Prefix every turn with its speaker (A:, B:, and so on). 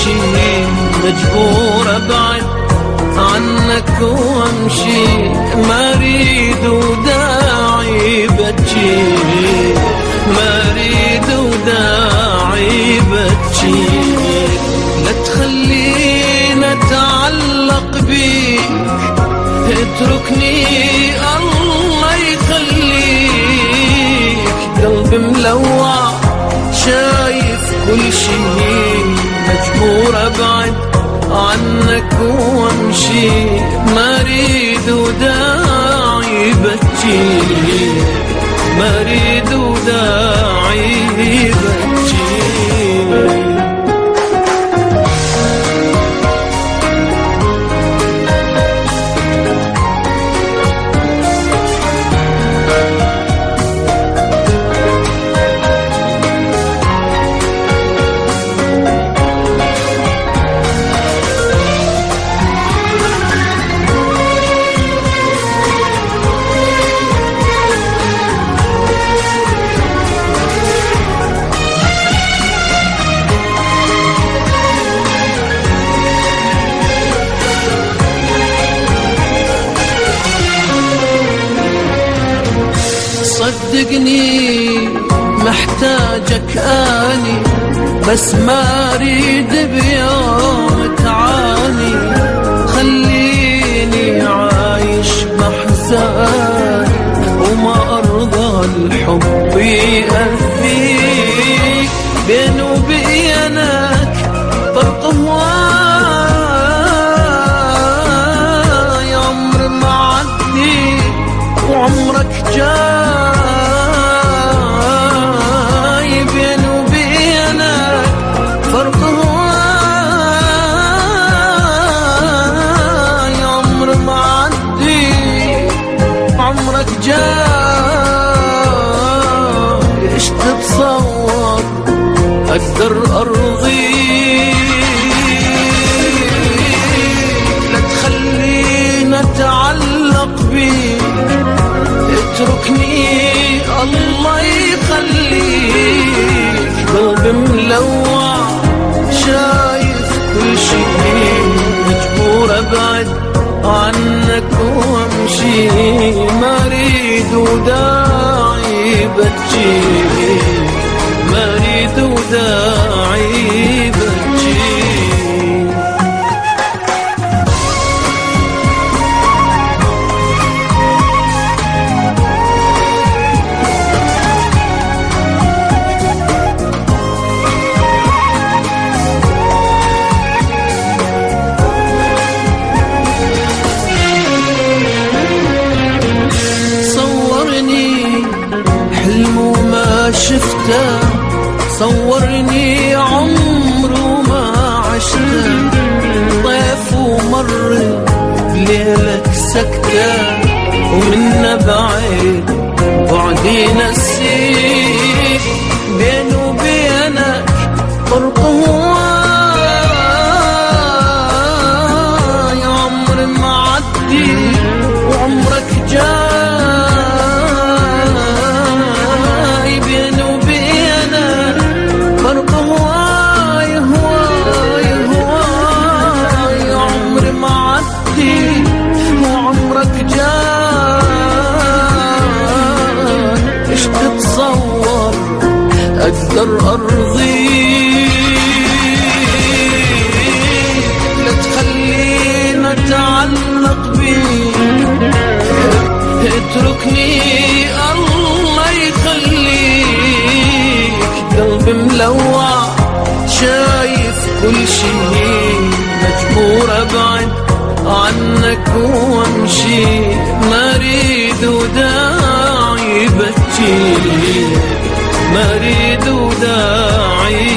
A: شي، مجبور ابعد عنك وامشي، ما اريد وداعي بتجي، ما اريد وداعي بتجي. لا تخليني اتعلق بيك، اتركني الله يخليك. قلبي ملوع شايف كل شي، مجبور ابعد عنك وامشي، ما اريد وداعي بتجي، ما اريد وداعي بتجي. صدقني محتاجك اني، بس ما اريد بيوم تعاني. خليني عايش بحزان وما ارضى الحب يأذيك. بيني وبينك فرق هواي، عمر ما عدي وعمرك جاي. ايش تتصور اقدر ارضيك؟ لا تخليني اتعلق بيك، اتركني الله يخليك. قلبي ملوع شايف كل شي، مجبور ابعد عنك وامشي، ما اريد وداعي بتجي، ما اريد وداعي بتجي. شفته صورني عمر وما عشته، طيف ومر بليلك سكته، ومنا بعيد بعدي نسيك. بيني وبينك فرق هواي، عمر ما عدي وعمرك جاي. ايش تتصور اقدر ارضيك؟ لا تخليني اتعلق بيك، اتركني الله يخليك. قلبي ملوع شايف كل شي، مجبور ابعد عنك وامشي، ما اريد وداعي بتجي، ما اريد وداعي